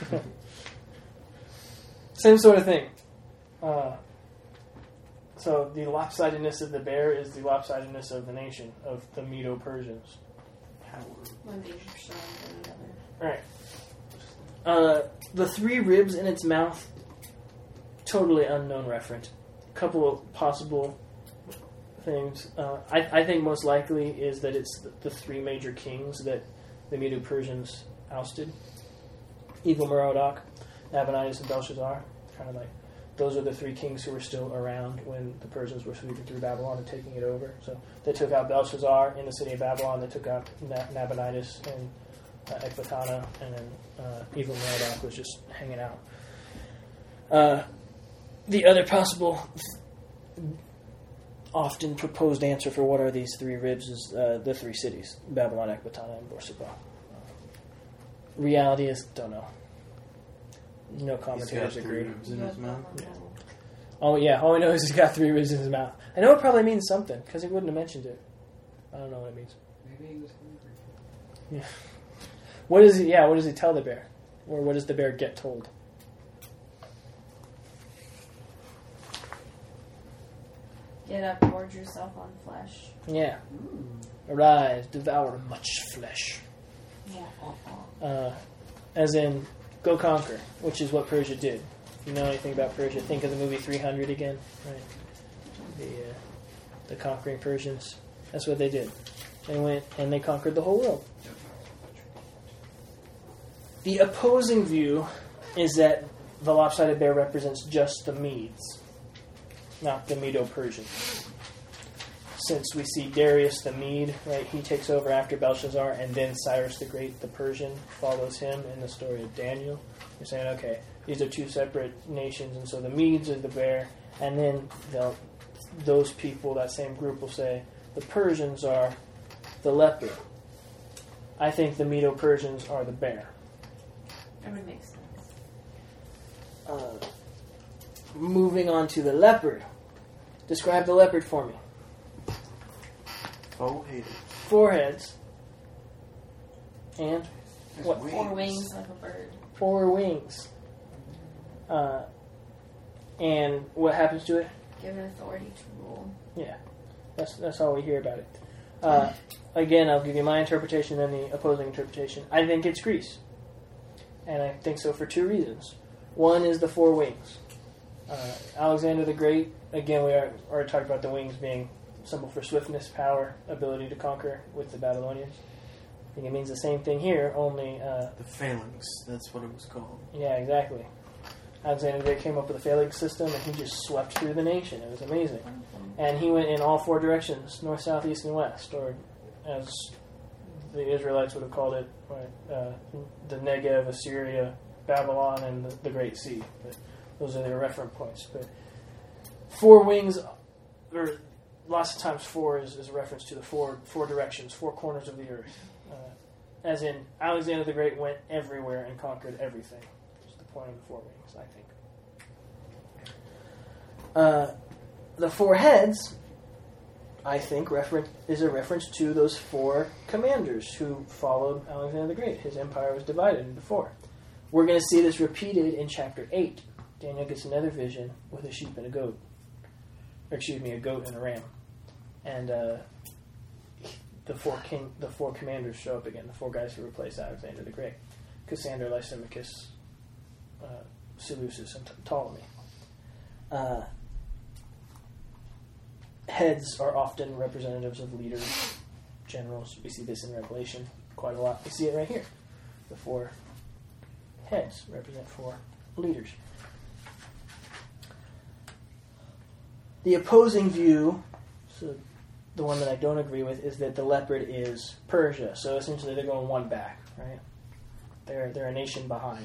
Same sort of thing. Uh, so the lopsidedness of the bear is the lopsidedness of the nation, of the Medo-Persians. One being stronger than the other. All right. Uh, the three ribs in its mouth, totally unknown reference. A couple of possible things. Uh, I, I think most likely is that it's the, the three major kings that the Medo-Persians ousted. Evil-Merodach, Nabonidus, and Belshazzar. Kind of like those are the three kings who were still around when the Persians were sweeping through Babylon and taking it over. So they took out Belshazzar in the city of Babylon. They took out Nabonidus and uh, Ecbatana, and then uh, Evil-Merodach was just hanging out. Uh, the other possible, often proposed answer for what are these three ribs is uh, the three cities: Babylon, Ecbatana, and Borsippa. Uh, reality is, don't know. No He's got commentators three agree. ribs in his mouth. Oh yeah, all I know is he's got three ribs in his mouth. I know it probably means something because he wouldn't have mentioned it. I don't know what it means. Maybe he was hungry. Yeah. What does he? Yeah, what does he tell the bear, or what does the bear get told? Get up, gorge yourself on flesh. Yeah. Arise, devour much flesh. Yeah. Uh, as in, go conquer, which is what Persia did. If you know anything about Persia, think of the movie three hundred again, right? The uh, the conquering Persians. That's what they did. They went and they conquered the whole world. The opposing view is that the lopsided bear represents just the Medes, not the Medo-Persians. Since we see Darius the Mede, right, he takes over after Belshazzar, and then Cyrus the Great, the Persian, follows him in the story of Daniel. You're saying, okay, these are two separate nations, and so the Medes are the bear, and then they'll, those people, that same group, will say the Persians are the leopard. I think the Medo-Persians are the bear. That would make sense. Uh, moving on to the leopard. Describe the leopard for me. Four-headed. Four heads. And There's what? wings. Four wings like a bird. Four wings. Uh, and what happens to it? Given authority to rule. Yeah, that's that's all we hear about it. Uh, again, I'll give you my interpretation and the opposing interpretation. I think it's Greece, and I think so for two reasons. One is the four wings. Uh, Alexander the Great. Again, we are, already talked about the wings being symbol for swiftness, power, ability to conquer with the Babylonians. I think it means the same thing here, only... Uh, The phalanx, that's what it was called. yeah, exactly. Alexander the Great came up with a phalanx system, and he just swept through the nation. It was amazing. And he went in all four directions, north, south, east, and west, or as the Israelites would have called it, right, uh, the Negev, Assyria, Babylon, and the, the Great Sea. But those are their reference points. But four wings, or lots of times four is, is a reference to the four four directions, four corners of the earth. Uh, as in, Alexander the Great went everywhere and conquered everything. That's the point of the four wings, I think. Uh, the four heads, I think, refer- is a reference to those four commanders who followed Alexander the Great. His empire was divided into four. We're going to see this repeated in chapter eight. Daniel gets another vision with a sheep and a goat. Or excuse me, a goat and a ram. And uh, the four king, the four commanders show up again, the four guys who replaced Alexander the Great. Cassander, Lysimachus, uh, Seleucus, and Ptolemy. Uh, heads are often representatives of leaders, generals. We see this in Revelation quite a lot. We see it right here. The four heads represent four leaders. The opposing view, so the one that I don't agree with, is that the leopard is Persia. So essentially they're going one back, right? They're, they're a nation behind.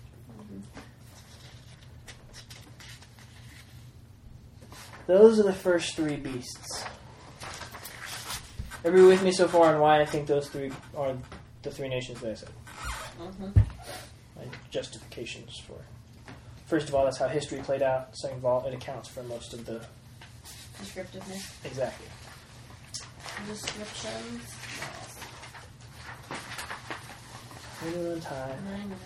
Those are the first three beasts. Agree with me so far on why I think those three are the three nations that I said. Mm-hmm. My justifications for it. First of all, that's how history played out. Second of all, it accounts for most of the... Descriptiveness. Exactly. Descriptions. Right on time. Nine minutes.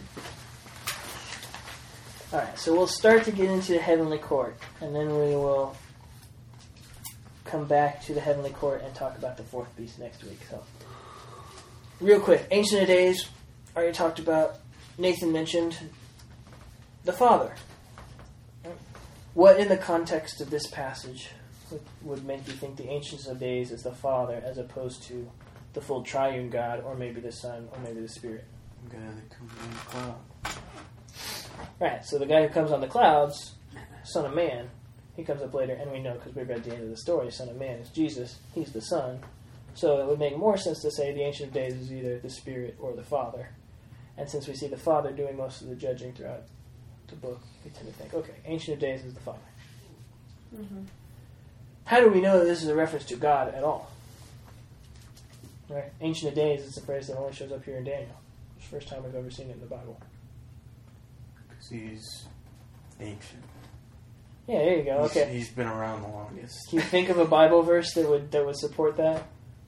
Alright, so we'll start to get into the heavenly court, and then we will come back to the heavenly court and talk about the fourth beast next week. So, real quick, Ancient of Days, already talked about. Nathan mentioned the Father. What in the context of this passage would, would make you think the Ancient of Days is the Father as opposed to the full triune God, or maybe the Son, or maybe the Spirit? The guy that comes in the cloud. Right, so the guy who comes on the clouds, Son of Man, he comes up later, and we know because we read the end of the story, Son of Man is Jesus, he's the Son. So it would make more sense to say the Ancient of Days is either the Spirit or the Father. And since we see the Father doing most of the judging throughout the book, we tend to think, okay, Ancient of Days is the Father. Mm-hmm. How do we know that this is a reference to God at all? Right? Ancient of Days is a phrase that only shows up here in Daniel. It's the first time we've ever seen it in the Bible. Because he's ancient. Yeah, there you go. He's- Okay. He's been around the longest. Can you think of a Bible verse that would that would support that?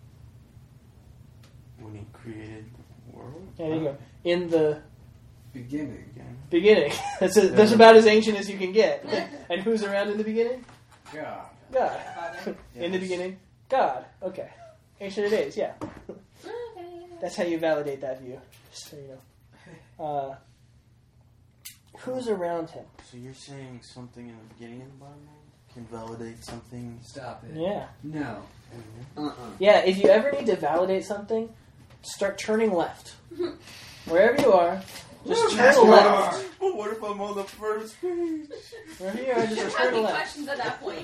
When he created the world. Yeah, there you go. In the Beginning. Again. beginning. That's a, that's about as ancient as you can get. And who's around in the beginning? God. God. Father. In the beginning, God. Okay. Ancient of Days. Yeah. Okay. That's how you validate that view. Just so you know. Uh, who's around him? So you're saying something in the beginning of the Bible can validate something? Stop it. Yeah. No. Uh-uh. Yeah. If you ever need to validate something, start turning left. Wherever you are, just turn left. But what if I'm on the first page? Wherever you are, just turn Asking left. questions at that point.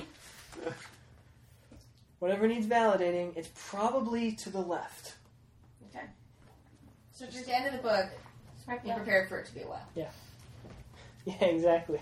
Whatever needs validating, it's probably to the left. Okay. So just the end of the book. Be prepared for it to be a while. Yeah, exactly.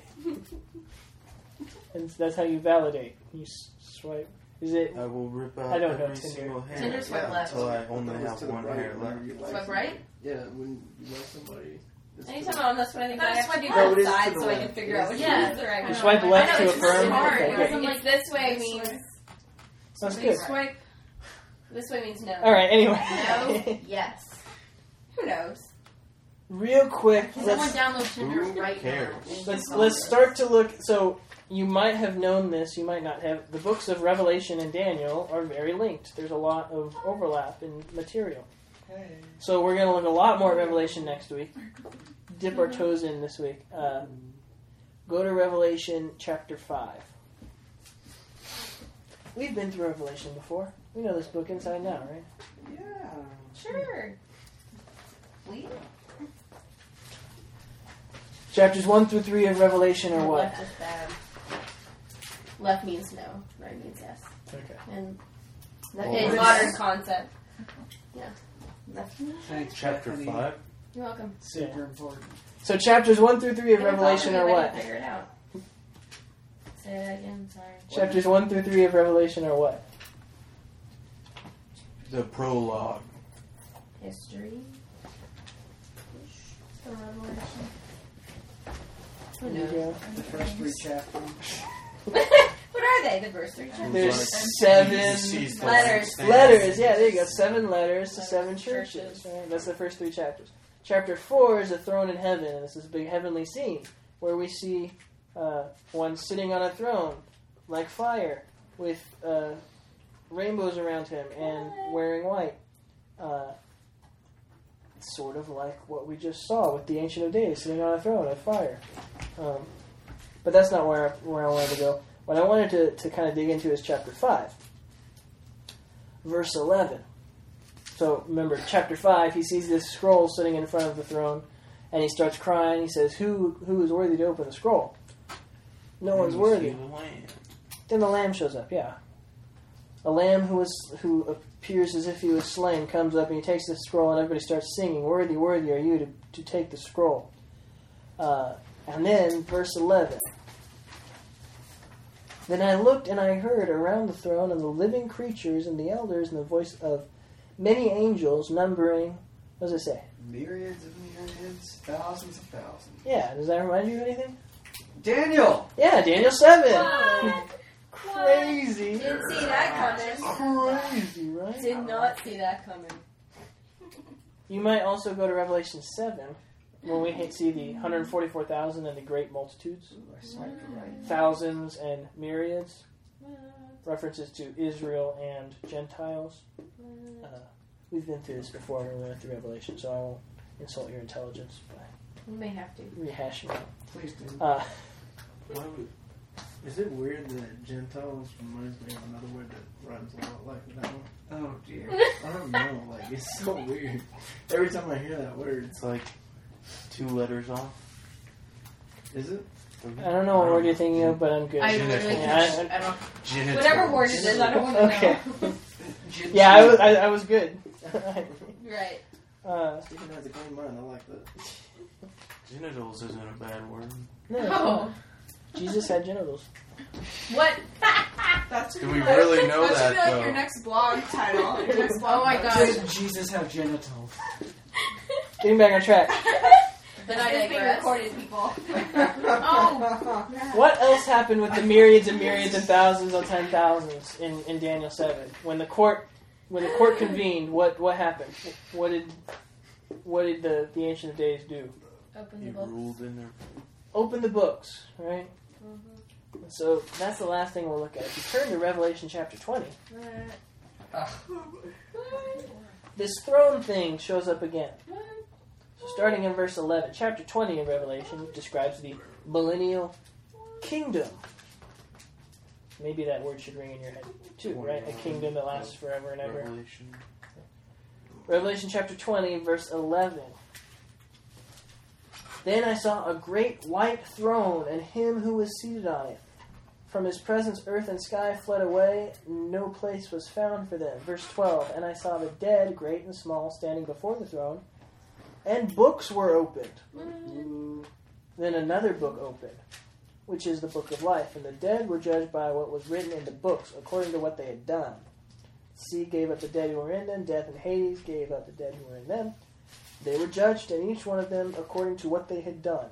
And that's how you validate. You s- swipe. Is it? I will rip out I don't know every Tinder. single hair Tinder swipe left. until I only That was have to the one right hair whenever left. you like Swipe somebody. right? Yeah, when you like somebody, Anytime I'm on this one, I think I That's have to what do happens. both No, it is sides to so the I can left. figure It out is which to the is left. the right You one. swipe I left I to know, it's affirm. really hard. Okay, Because good. I'm like, this way This means... way. Sounds So good. you swipe. This way means no. All right. Anyway, No, yes. Who knows? real quick, Can someone let's download Tinder Who right cares? now? let's let's start to look. So you might have known this, you might not have. The books of Revelation and Daniel are very linked. There's a lot of overlap in material. So we're going to look a lot more at Revelation next week. Dip our toes in this week. Uh, go to Revelation chapter five. We've been through Revelation before. We know this book inside and out, right? Yeah. Sure. Leave. Chapters one through three of Revelation are what? Left is bad. Left means no. Right means yes. Okay. And That Well, in is- modern concept. Yeah. Left means Thanks, Chapter Bethany. five. You're welcome. Super important. So chapters one through three of If I Revelation follow are you, I what? can figure it out. Say that again. Sorry. Chapters one through three of Revelation are what? The prologue. History. The Revelation. Who There you knows? go. The first three chapters. What are they? The verse three chapters? There's Like, seven sees the letters. lampstand. letters. Yeah, there you go. Seven letters to seven Seven churches. churches. Right? That's the first three chapters. Chapter four is a throne in heaven, and this is a big heavenly scene where we see uh, one sitting on a throne like fire with uh, rainbows around him and wearing white. Uh, sort of like what we just saw with the Ancient of Days sitting on a throne of fire. Um, but that's not where I, where I wanted to go. What I wanted to, to kind of dig into is chapter five, verse eleven. So remember, chapter five, he sees this scroll sitting in front of the throne, and he starts crying. He says, who who is worthy to open the scroll? No one's And you worthy. see the lamb. Then the lamb shows up, yeah. A lamb who was who appears as if he was slain comes up and he takes the scroll and everybody starts singing, "Worthy, worthy are you to, to take the scroll." Uh, and then, verse eleven. Then I looked and I heard around the throne and the living creatures and the elders and the voice of many angels numbering, what does it say? Myriads of myriads, thousands of thousands. Yeah, does that remind you of anything? Daniel! Yeah, Daniel seven. What? Crazy. Didn't see that coming. Crazy, right? Did not see that coming. You might also go to Revelation seven, when we see the one hundred forty-four thousand and the great multitudes, Ooh, I swiped right. thousands and myriads, references to Israel and Gentiles. Uh, we've been through this before when we went through Revelation, so I won't insult your intelligence by We may have to. rehashing it. Please do. Uh, Why would, is it weird that Gentiles reminds me of another word that rhymes a lot like that one? Oh dear. I don't know, like, it's so weird. Every time I hear that word, It's like two letters off. is it? I don't know what word you're thinking of, but I'm good. I Genital. really Yeah, can't. I- I don't. Genitals. Whatever word it is, I don't want to Okay. know. Yeah, I was, I, I was good. Right. uh, Stephen has a clean mind, I like that. Genitals isn't a bad word. no, it's Oh, not. Jesus had genitals. What? that's Do we really know that that, should be like though? your next blog title. Your next blog Oh my post. God. Did Jesus have genitals? Getting back on track. Then I It's being digress. recorded, people. Oh, What else happened with the myriads and myriads and thousands on ten thousands in, in Daniel seven? When the court when the court convened, what, what happened? What did what did the, the Ancient of Days do? Open He the book. ruled in their. Open the books, right? Mm-hmm. So that's the last thing we'll look at. If you turn to Revelation chapter twenty, this throne thing shows up again. So starting in verse eleven, chapter twenty of Revelation describes the millennial kingdom. Maybe that word should ring in your head too, right? A kingdom that lasts forever and ever. Revelation. Revelation chapter twenty, verse eleven. Then I saw a great white throne and him who was seated on it. From his presence earth and sky fled away, no place was found for them. Verse twelve. And I saw the dead, great and small, standing before the throne, and books were opened. Then another book opened, which is the book of life. And the dead were judged by what was written in the books, according to what they had done. The sea gave up the dead who were in them. Death and Hades gave up the dead who were in them. They were judged, and each one of them according to what they had done.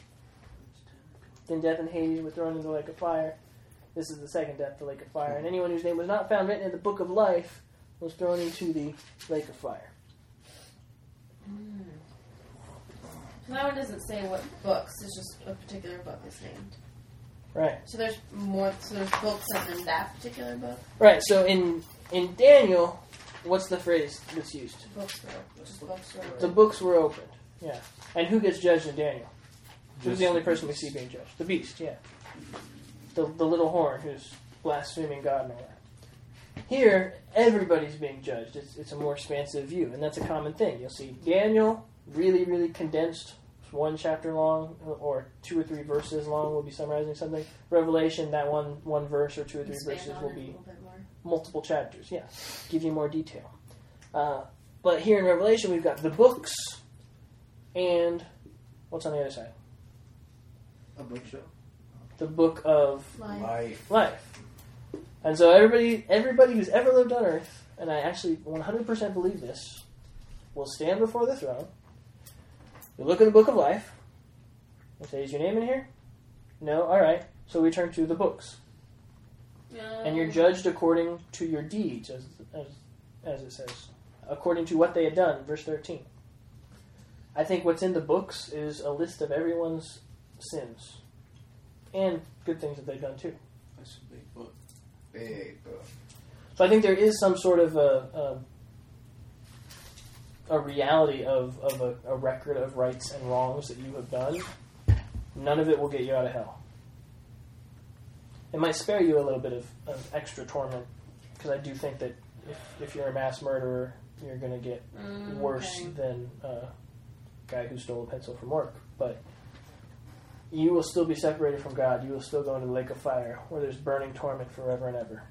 Then death and Hades were thrown into the lake of fire. This is the second death, the lake of fire. And anyone whose name was not found written in the book of life was thrown into the lake of fire. Mm. That one doesn't say what books. It's just a particular book is named. Right. So there's more. So there's books in that particular book. Right. So in in Daniel, what's the phrase that's used? Books were just books were. The books were opened. Yeah. And who gets judged in Daniel? Who's the only person we see being judged? The beast. Yeah. The the little horn who's blaspheming God and all that. Here, everybody's being judged. It's it's a more expansive view, and that's a common thing. You'll see Daniel really really condensed. One chapter long, or two or three verses long, will be summarizing something. Revelation, that one one verse or two or three Expand verses on will it a be little bit more. multiple chapters. Yeah, give you more detail. Uh, but here in Revelation, we've got the books, and what's on the other side? A bookshelf. The book of Life. Life. life. And so everybody, everybody who's ever lived on Earth, and I actually one hundred percent believe this, will stand before the throne. You look at the book of life and say, is your name in here? No? All right. So we turn to the books. Um, And you're judged according to your deeds, as, as as it says. According to what they had done, verse thirteen. I think what's in the books is a list of everyone's sins. And good things that they've done too. That's a big book. Big book. So I think there is some sort of a... a a reality of, of a, a record of rights and wrongs that you have done. None of it will get you out of hell. It might spare you a little bit of, of extra torment, because I do think that if, if you're a mass murderer, you're going to get Mm, worse okay. than a guy who stole a pencil from work. But you will still be separated from God. You will still go into the lake of fire, where there's burning torment forever and ever.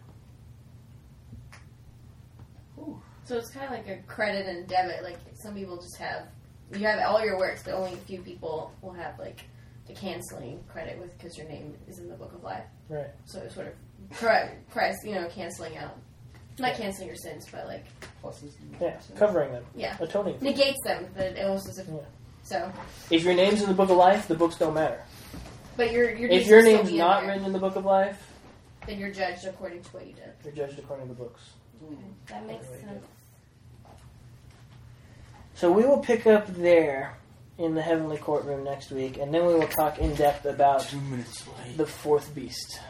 So it's kind of like a credit and debit. Like some people just have, you have all your works, but only a few people will have like the canceling credit with because your name is in the book of life. Right. So it's sort of correct, Christ, you know, canceling out, not canceling your sins, but like Pluses and Yeah, minuses. covering them. yeah, Atoning for them. negates them. But it almost as if Yeah. so. If your name's in the book of life, the books don't matter. But your your If deeds your will still name's be in not there. written in the book of life, then you're judged according to what you did. you're judged according to the books. That makes sense. So we will pick up there in the heavenly courtroom next week, and then we will talk in depth about Two minutes late. the fourth beast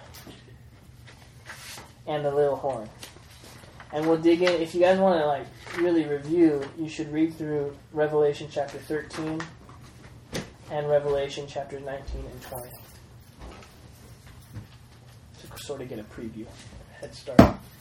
and the little horn. And we'll dig in. If you guys want to like really review, you should read through Revelation chapter thirteen and Revelation chapters nineteen and twenty to sort of get a preview, head start.